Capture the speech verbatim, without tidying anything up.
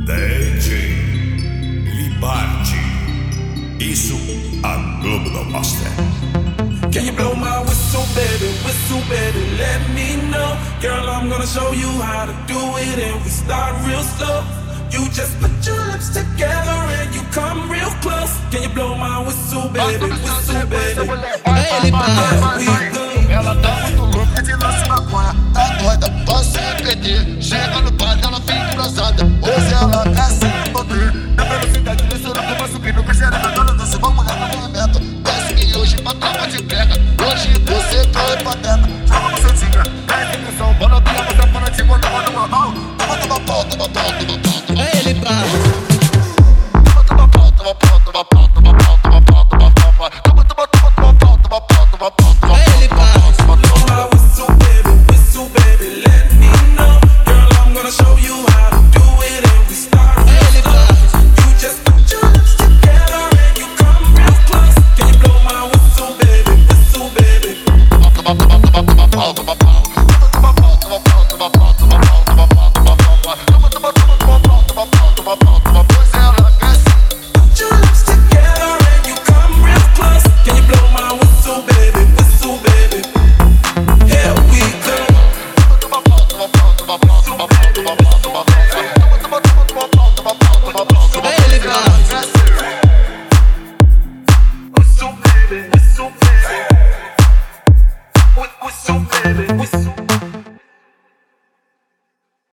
D J Libardi. Isso a Globo não mostra. Can you blow my whistle, baby, whistle, baby, let me know. Girl, I'm gonna show you how to do it, and we start real slow. You just put your lips together and you come real close. Can you blow my whistle, baby, whistle, baby? Hey, Libardi. ela tá muito louca de lance maconha. Tá doida, passa a P D. Chega no bar, ela fica engraçada. Hoje ela